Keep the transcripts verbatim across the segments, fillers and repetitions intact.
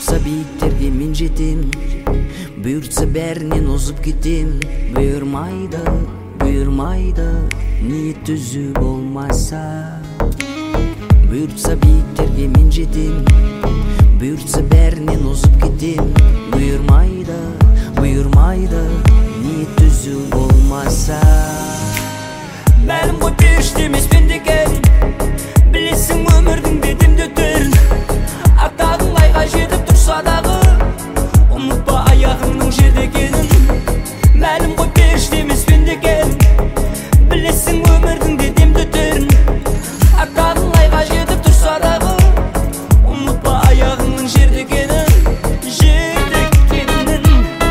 Бұйыртса биіктерге мен жетем, бұйыртса бәрінен озып кетем. Бұйырмайды, бұйырмайды, ниет түзу болмаса. Бұйыртса биіктерге мен жетем, бұйыртса бәрінен озып кетем. Бұйырмайды, бұйырмайды, ниет түзу болмаса. Мәлім ғой періште емес пен деген, білесің өмірдің бетімді өтер. Аттағың айға жетіп тұрса дағы, ұмытпа аяғыңның жерде екенін. Мәлім ғой періште емес пен деген, білесің өмірдің бетімді өтер. Аттағың айға жетіп тұрса дағы, ұмытпа аяғыңның жерде екенін, жерде екенін.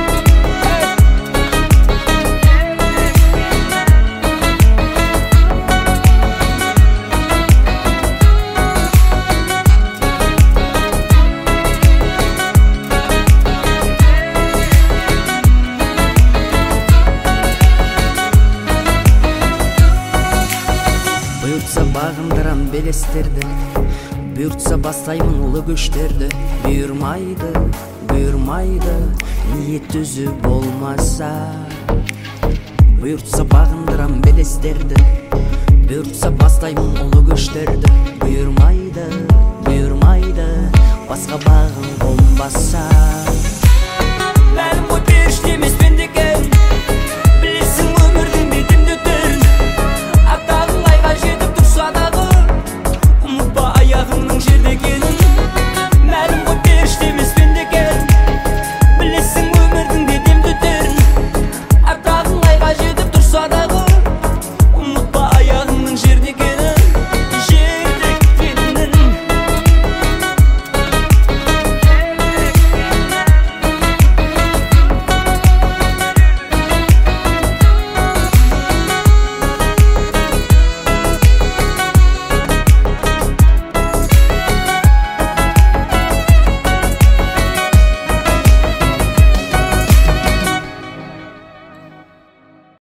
Бұйыртса бағындырам белестерді, бұйыртса бастаймын ұлы көштерді. Бұйырмайды, бұйырмайды, ниет түзу болмаса. Бұйыртса бағындырам белестерді, бұйыртса бастаймын ұлы көштерді. Бұйырмайды, бұйырмайды, басқа бағын қонбаса.